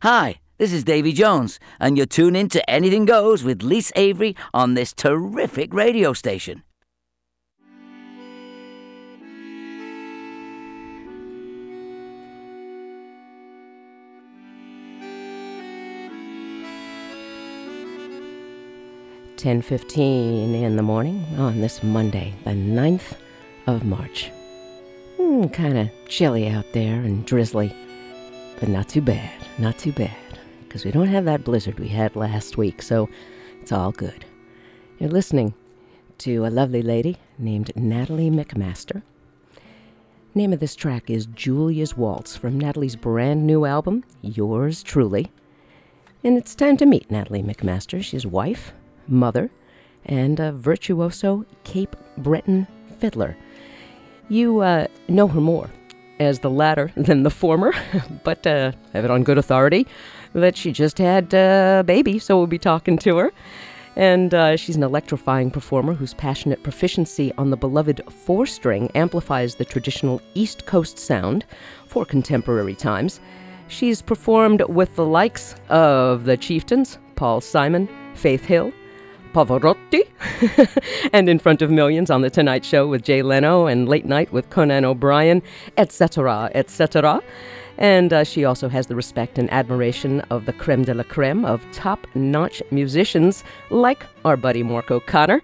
Hi, this is Davy Jones, and you're tuned in to Anything Goes with Lise Avery on this terrific radio station. "10:15 in the morning on this Monday, the 9th of March. Kind of chilly out there and drizzly, but not too bad, because we don't have that blizzard we had last week, so it's all good. You're listening to a lovely lady named Natalie McMaster. Name of this track is Julia's Waltz from Natalie's brand new album, Yours Truly. And it's time to meet Natalie McMaster. She's wife, mother, and a virtuoso Cape Breton fiddler. You know her more as the latter than the former, but have it on good authority that she just had a baby, so we'll be talking to her. And she's an electrifying performer whose passionate proficiency on the beloved four-string amplifies the traditional East Coast sound for contemporary times. She's performed with the likes of the Chieftains, Paul Simon, Faith Hill, Pavarotti, and in front of millions on The Tonight Show with Jay Leno and Late Night with Conan O'Brien, etc., etc. And she also has the respect and admiration of the creme de la creme of top-notch musicians like our buddy Mark O'Connor.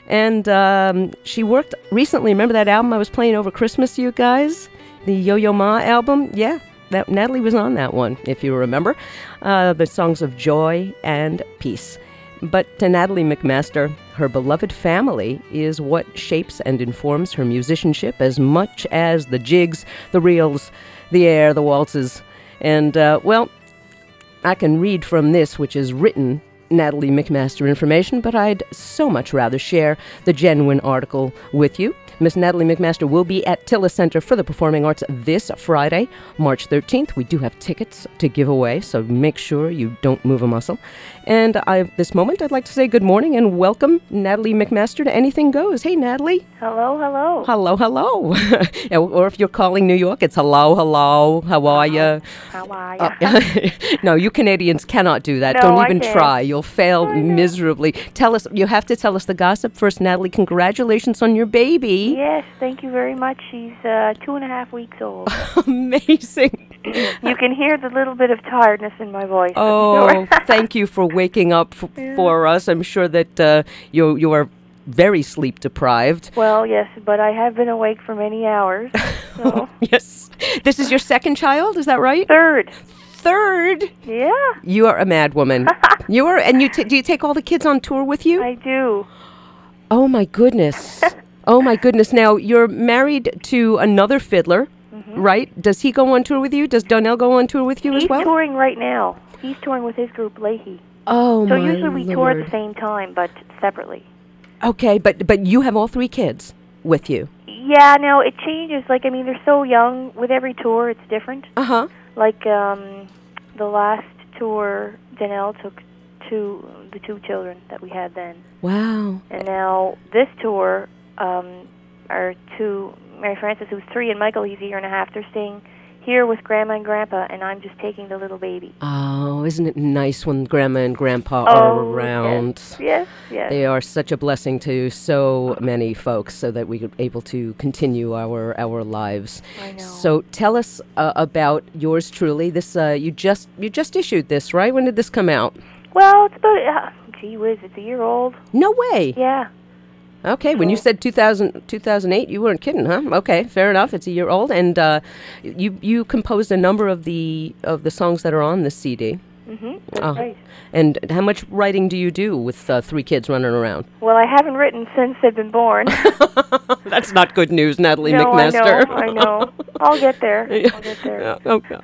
And she worked recently, remember that album I was playing over Christmas, you guys? The Yo-Yo Ma album? Yeah, Natalie was on that one, if you remember. The songs of joy and peace. But to Natalie McMaster, her beloved family is what shapes and informs her musicianship as much as the jigs, the reels, the air, the waltzes. And, well, I can read from this, which is written Natalie McMaster information, but I'd so much rather share the genuine article with you. Miss Natalie McMaster will be at Tilla Center for the Performing Arts this Friday, March 13th. We do have tickets to give away, so make sure you don't move a muscle. And this moment, I'd like to say good morning and welcome Natalie McMaster to Anything Goes. Hey, Natalie. Hello, hello. Hello, hello. Or if you're calling New York, it's hello, hello. How are you? How are you? No, you Canadians cannot do that. No, Don't even I can't. try. You'll fail miserably. Tell us, you have to tell us the gossip first, Natalie. Congratulations on your baby. Yes, thank you very much. She's 2.5 weeks old. Amazing. You can hear the little bit of tiredness in my voice. Oh, thank you for waking up for us. I'm sure that you are very sleep deprived. Well, yes, but I have been awake for many hours. So. Yes. This is your second child, is that right? Third. Yeah. You are a mad woman. You are, and do you take all the kids on tour with you? I do. Oh my goodness. Oh my goodness. Now, you're married to another fiddler, right? Does he go on tour with you? Does Donnell go on tour with you as well? He's touring right now. He's touring with his group, Leahy. Oh, so my usually we tour Lord. at the same time, but separately. Okay, but you have all three kids with you. Yeah, no, it changes. Like, I mean, they're so young. With every tour, it's different. Uh-huh. Like, the last tour, Donnell took the two children that we had then. Wow. And now this tour, our two, Mary Frances, who's 3, and Michael, he's a year and a half, they're staying here with Grandma and Grandpa, and I'm just taking the little baby. Oh, isn't it nice when Grandma and Grandpa are around? Yes. They are such a blessing to so many folks so that we are able to continue our lives. I know. So tell us about Yours Truly. This you just issued this, right? When did this come out? Well, it's about, gee whiz, it's a year old. No way. Yeah. Okay, when you said 2008, you weren't kidding, huh? Okay, fair enough. It's a year old, and you composed a number of the songs that are on this CD. That's right. And how much writing do you do with 3 kids running around? Well, I haven't written since they've been born. That's not good news, Natalie No, McMaster. I know. I'll get there. Okay.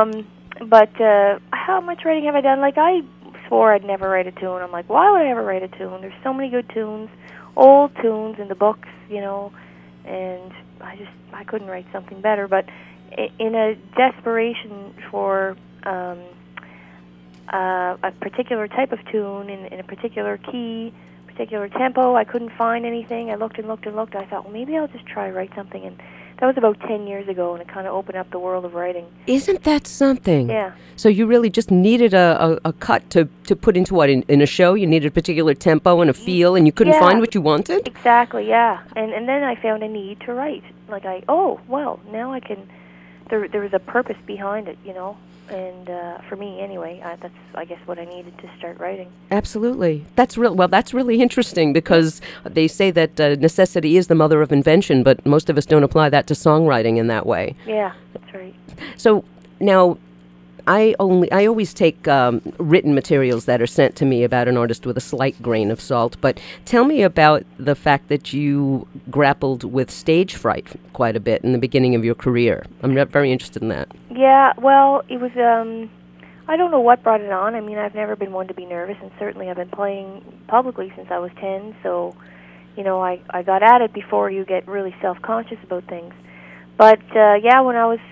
But how much writing have I done? Like, I swore I'd never write a tune. I'm like, why would I ever write a tune? There's so many good tunes. Old tunes in the books, you know, and I couldn't write something better. But in a desperation for a particular type of tune in a particular key, particular tempo, I couldn't find anything. I looked and looked and looked. I thought, well, maybe I'll just try write something. And that was about 10 years ago, and it kind of opened up the world of writing. Isn't that something? Yeah. So you really just needed a cut to put into what? In a show? You needed a particular tempo and a feel, and you couldn't Yeah. find what you wanted? Exactly, yeah. And then I found a need to write. Like, now I can... There was a purpose behind it, and for me anyway, that's I guess what I needed to start writing. Absolutely. That's really interesting, because they say that necessity is the mother of invention, but most of us don't apply that to songwriting in that way. Yeah, that's right. So now, I always take written materials that are sent to me about an artist with a slight grain of salt. But tell me about the fact that you grappled with stage fright quite a bit in the beginning of your career. I'm very interested in that. Yeah, well, it was, I don't know what brought it on. I mean, I've never been one to be nervous, and certainly I've been playing publicly since I was 10, so, I got at it before you get really self-conscious about things. But, when I was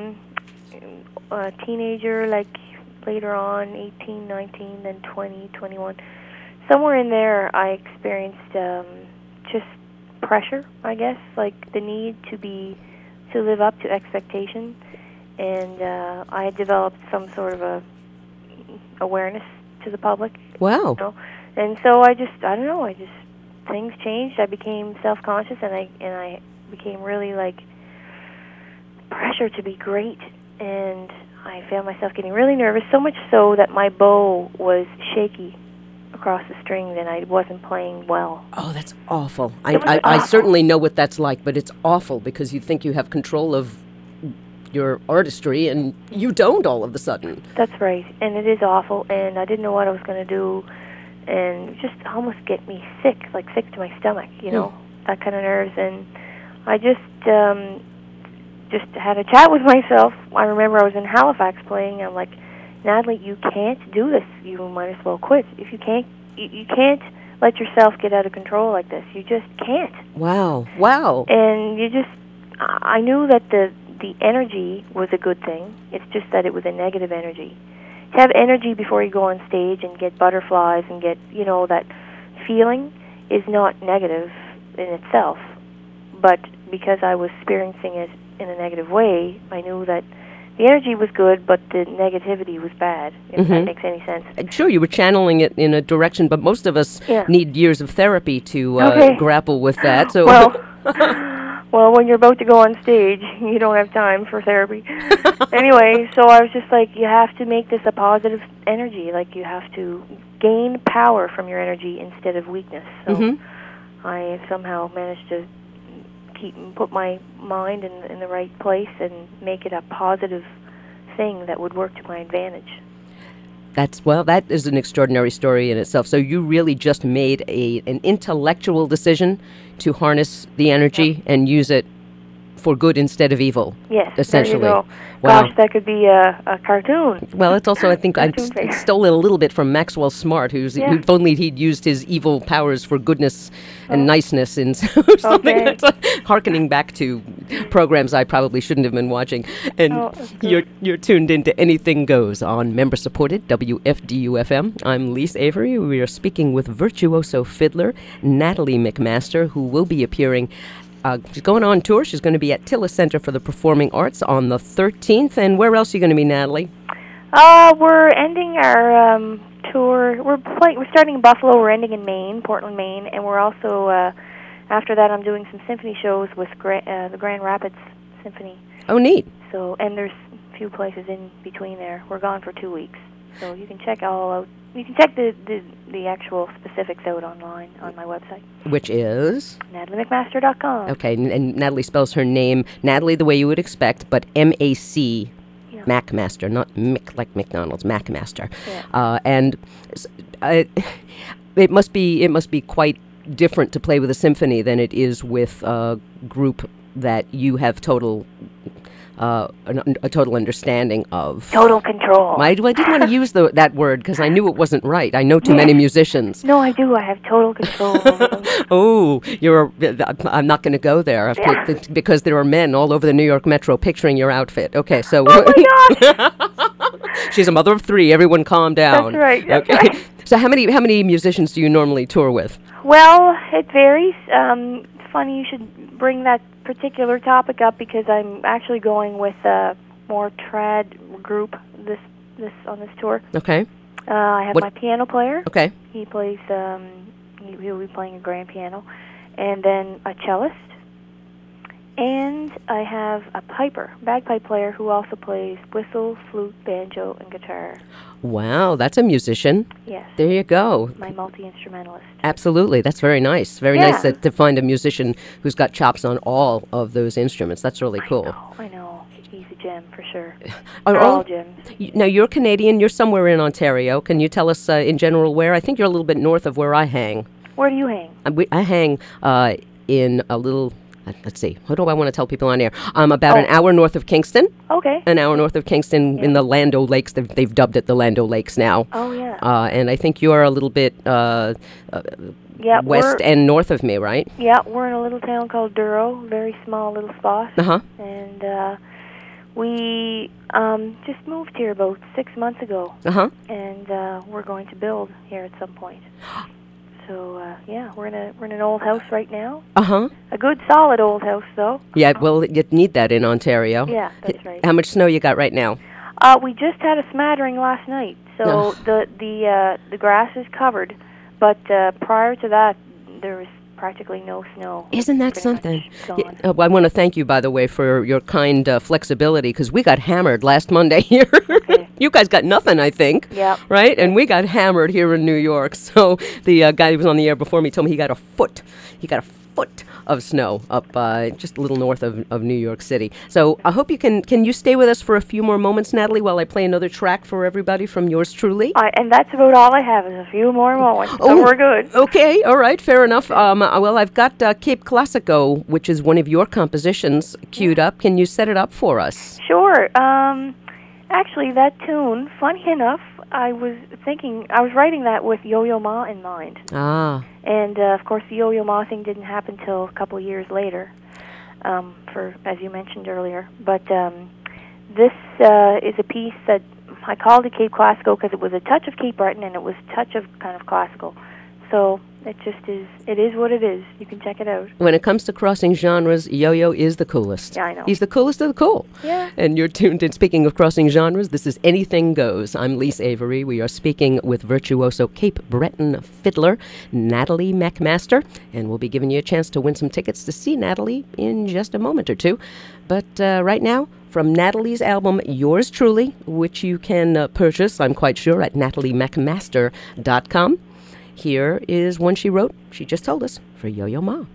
a teenager, like later on, 18, 19, then 20, 21, somewhere in there I experienced just pressure, I guess, like the need to live up to expectation. And I had developed some sort of a awareness to the public. Wow. And so things changed. I became self-conscious, and I became really like pressure to be great. And I found myself getting really nervous, so much so that my bow was shaky across the string, and I wasn't playing well. Oh, that's awful. Awful. I certainly know what that's like, but it's awful because you think you have control of your artistry, and you don't all of a sudden. That's right, and it is awful, and I didn't know what I was going to do, and it just almost get me sick, like sick to my stomach, that kind of nerves. And I just had a chat with myself. I remember I was in Halifax playing. I'm like, Natalie, you can't do this. You might as well quit. If you can't, you can't let yourself get out of control like this. You just can't. Wow. And I knew that the energy was a good thing. It's just that it was a negative energy. To have energy before you go on stage and get butterflies and get, that feeling is not negative in itself. But because I was experiencing it in a negative way, I knew that the energy was good, but the negativity was bad, if that makes any sense. Sure, you were channeling it in a direction, but most of us need years of therapy to grapple with that. So, well, when you're about to go on stage, you don't have time for therapy. Anyway, so I was just like, you have to make this a positive energy. Like, you have to gain power from your energy instead of weakness. So I somehow managed to put my mind in the right place and make it a positive thing that would work to my advantage. That is an extraordinary story in itself. So you really just made an intellectual decision to harness the energy and use it for good instead of evil. Yes, essentially. There you go. Wow. Gosh, that could be a cartoon. Well, it's also, I think, I stole it a little bit from Maxwell Smart, if only he'd used his evil powers for goodness and niceness, and something that's hearkening back to programs I probably shouldn't have been watching. And you're tuned into Anything Goes on member-supported WFDU-FM. I'm Lise Avery. We are speaking with virtuoso fiddler Natalie McMaster, who will be appearing. She's going on tour. She's going to be at Tilla Center for the Performing Arts on the 13th. And where else are you going to be, Natalie? We're ending our tour. We're starting in Buffalo. We're ending in Maine, Portland, Maine, and we're also after that I'm doing some symphony shows with the Grand Rapids Symphony. Oh, neat. So, and there's a few places in between there. We're gone for 2 weeks, so you can check all out. You can check the actual specifics out online on my website. Which is? NatalieMcMaster.com. Okay, and Natalie spells her name, Natalie the way you would expect, but M-A-C, McMaster, not Mick like McDonald's, McMaster. Yeah. And it must be quite different to play with a symphony than it is with a group that you have a total understanding of. Total control. I didn't want to use that word because I knew it wasn't right. I know too many musicians. No, I do. I have total control over them. Oh, I'm not going to go there because there are men all over the New York Metro picturing your outfit. Okay, so. Oh my gosh! She's a mother of 3. Everyone calm down. That's right. That's okay. Right. So how many musicians do you normally tour with? Well, it varies. funny you should bring that particular topic up because I'm actually going with a more trad group this on this tour. Okay. I have my piano player. Okay. He plays. He'll be playing a grand piano, and then a cellist. And I have a bagpipe player who also plays whistle, flute, banjo, and guitar. Wow, that's a musician. Yes. There you go. My multi-instrumentalist. Absolutely. That's very nice. Very nice to find a musician who's got chops on all of those instruments. That's really cool. I know. He's a gem for sure. Are all gems. Now, you're Canadian. You're somewhere in Ontario. Can you tell us in general where? I think you're a little bit north of where I hang. Where do you hang? I hang in a little... Let's see. What do I want to tell people on air? About an hour north of Kingston. Okay. An hour north of Kingston in the Land O' Lakes. They've dubbed it the Land O' Lakes now. Oh, yeah. And I think you're a little bit west and north of me, right? Yeah, we're in a little town called Duro, very small little spot. Uh-huh. And we just moved here about 6 months ago. Uh-huh. And we're going to build here at some point. So we're in an old house right now. Uh-huh. A good solid old house though. Yeah, well, you need that in Ontario. Yeah, that's right. How much snow you got right now? We just had a smattering last night, so the grass is covered. But prior to that, there was practically no snow. Isn't that something? Gone. Well, I want to thank you, by the way, for your kind flexibility, because we got hammered last Monday here. Okay. You guys got nothing, I think. Yep. Right? And we got hammered here in New York. So the guy who was on the air before me told me he got a foot. He got a foot of snow up just a little north of New York City. So I hope you can you stay with us for a few more moments, Natalie, while I play another track for everybody from yours truly? And that's about all I have is a few more moments, so we're good. Okay, all right, fair enough. Well, I've got Cape Classico, which is one of your compositions, queued up. Can you set it up for us? Sure. Actually, that tune, funny enough, I was writing that with Yo-Yo Ma in mind. Ah. And, of course, the Yo-Yo Ma thing didn't happen till a couple of years later, as you mentioned earlier. But this is a piece that I called it Cape Classical because it was a touch of Cape Breton and it was a touch of kind of classical. So it just is, it is what it is. You can check it out. When it comes to crossing genres, Yo-Yo is the coolest. Yeah, I know. He's the coolest of the cool. Yeah. And you're tuned in. Speaking of crossing genres, this is Anything Goes. I'm Lise Avery. We are speaking with virtuoso Cape Breton fiddler Natalie McMaster, and we'll be giving you a chance to win some tickets to see Natalie in just a moment or two. But right now, from Natalie's album Yours Truly, which you can purchase, I'm quite sure, at nataliemcmaster.com. Here is one she wrote, she just told us, for Yo-Yo Ma.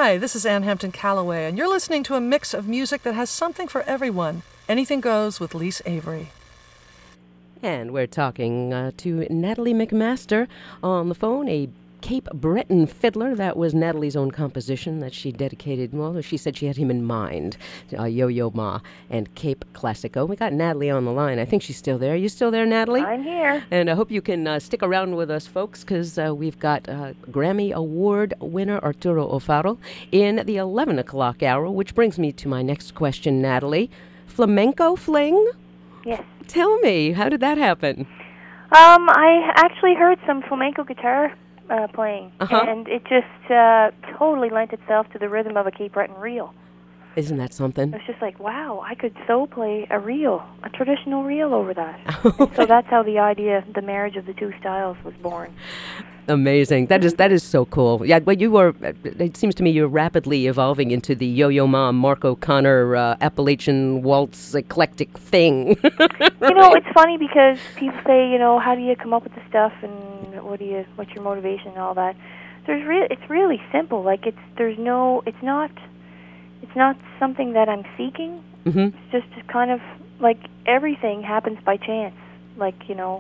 Hi, this is Ann Hampton Calloway, and you're listening to a mix of music that has something for everyone. Anything Goes with Lise Avery. And we're talking to Natalie McMaster on the phone, a Cape Breton fiddler. That was Natalie's own composition that she dedicated. Well, she said she had him in mind, Yo-Yo Ma and Cape Classico. We got Natalie on the line. I think she's still there. Are you still there, Natalie? I'm here. And I hope you can stick around with us, folks, because we've got Grammy Award winner Arturo O'Farrill in the 11 o'clock hour, which brings me to my next question, Natalie. Flamenco fling? Yes. Tell me, how did that happen? I actually heard some flamenco guitar playing, Uh-huh. and it just totally lent itself to the rhythm of a Cape Breton reel. Isn't that something? It's just like, wow, I could so play a reel, a traditional reel over that. And so that's how the idea, the marriage of the two styles was born. Amazing. That is so cool. Yeah, but you were, it seems to me you're rapidly evolving into the Yo-Yo Ma, Mark O'Connor, Appalachian Waltz eclectic thing. You know, it's funny because people say, how do you come up with the stuff and what's your motivation and all that. It's really simple. Like it's not something that I'm seeking. Mm-hmm. It's just kind of like everything happens by chance. Like,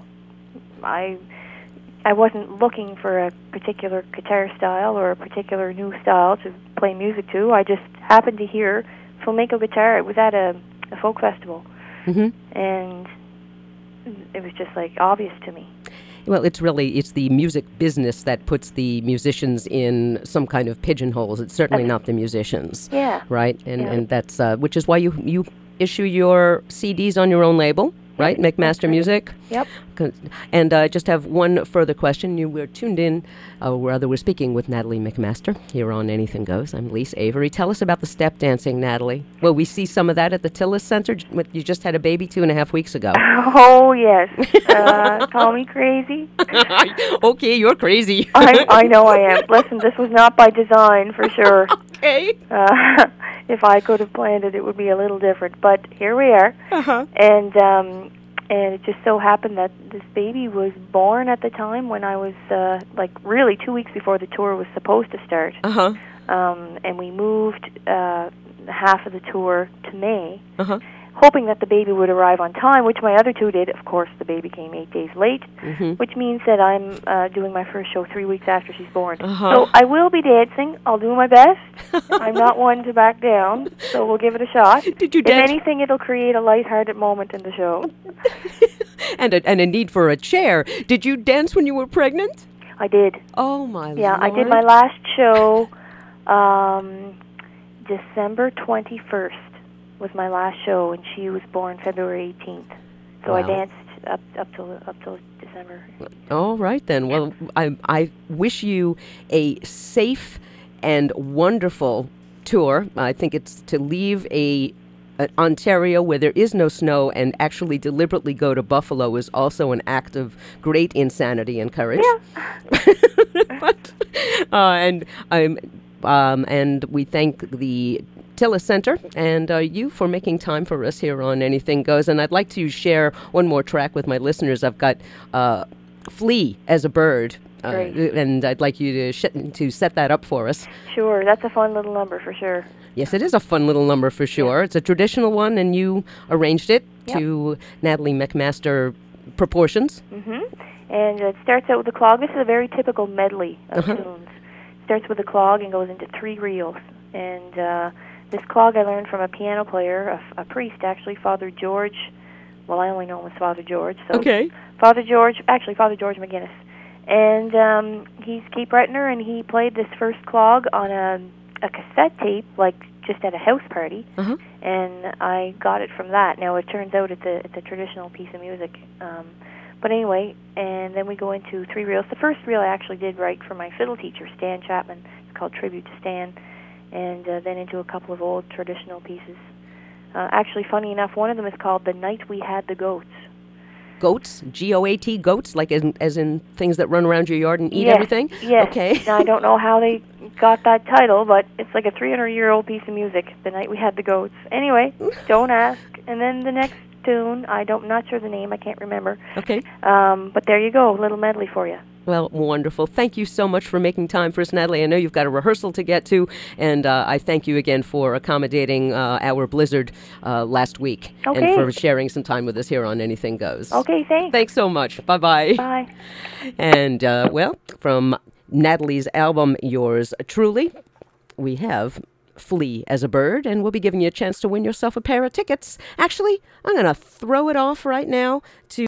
I wasn't looking for a particular guitar style or a particular new style to play music to. I just happened to hear flamenco guitar. It was at a folk festival. Mm-hmm. And it was just like obvious to me. Well, it's the music business that puts the musicians in some kind of pigeonholes. It's certainly not the musicians. Yeah. Right? And that's, which is why you issue your CDs on your own label, right? McMaster Music. Yep. And I just have one further question. You were tuned in, or rather we're speaking with Natalie McMaster here on Anything Goes. I'm Lise Avery. Tell us about the step dancing, Natalie. Well, we see some of that at the Tillis Center. You just had a baby 2.5 weeks ago. Oh, yes. Call me crazy. Okay, you're crazy. I know I am. Listen, this was not by design, for sure. Okay. If I could have planned it, it would be a little different. But here we are. Uh-huh. And it just so happened that this baby was born at the time when I was, really 2 weeks before the tour was supposed to start. Uh-huh. And we moved half of the tour to May, Uh-huh. hoping that the baby would arrive on time, which my other two did. Of course, the baby came 8 days late, Mm-hmm. which means that I'm doing my first show 3 weeks after she's born. Uh-huh. So I will be dancing. I'll do my best. I'm not one to back down, so we'll give it a shot. Did you If dance? anything, it'll create a lighthearted moment in the show. and a need for a chair. Did you dance when you were pregnant? I did. Oh, my Yeah, Lord. I did my last show December 21st was my last show, and she was born February 18th. So I Wow. danced up till December. All right, then. Well, I wish you a safe and wonderful tour. I think it's to leave Ontario where there is no snow and actually deliberately go to Buffalo is also an act of great insanity and courage. Yeah. And we thank the Tillis Center and you for making time for us here on Anything Goes. And I'd like to share one more track with my listeners. I've got Flea as a Bird. Great. And I'd like you to set that up for us. Sure, that's a fun little number for sure. Yes, it is a fun little number for sure. Yeah. It's a traditional one, and you arranged it Yep. to Natalie McMaster proportions. Mm-hmm. And it starts out with a clog. This is a very typical medley of tunes. Starts with a clog and goes into 3 reels. And this clog I learned from a piano player, a priest actually, Father George. Well, I only know him as Father George. So Okay. Father George McGinnis. And he's Cape Bretoner, and he played this first clog on a cassette tape, like just at a house party, Uh-huh. and I got it from that. Now it turns out it's a traditional piece of music, but anyway. And then we go into 3 reels. The first reel I actually did write for my fiddle teacher, Stan Chapman. It's called Tribute to Stan, and then into a couple of old traditional pieces. Actually, funny enough, one of them is called "The Night We Had the Goats." Goats, G-O-A-T, goats, like as in things that run around your yard and eat everything? Yes. Okay. Now, I don't know how they got that title, but it's like a 300-year-old piece of music, The Night We Had the Goats. Anyway, don't ask. And then the next tune, I'm not sure the name, I can't remember. Okay. But there you go, a little medley for you. Well, wonderful. Thank you so much for making time for us, Natalie. I know you've got a rehearsal to get to, and I thank you again for accommodating our blizzard last week Okay. and for sharing some time with us here on Anything Goes. Okay, thanks. Thanks so much. Bye-bye. Bye. And, from Natalie's album, Yours Truly, we have Flee as a Bird, and we'll be giving you a chance to win yourself a pair of tickets. Actually, I'm going to throw it off right now to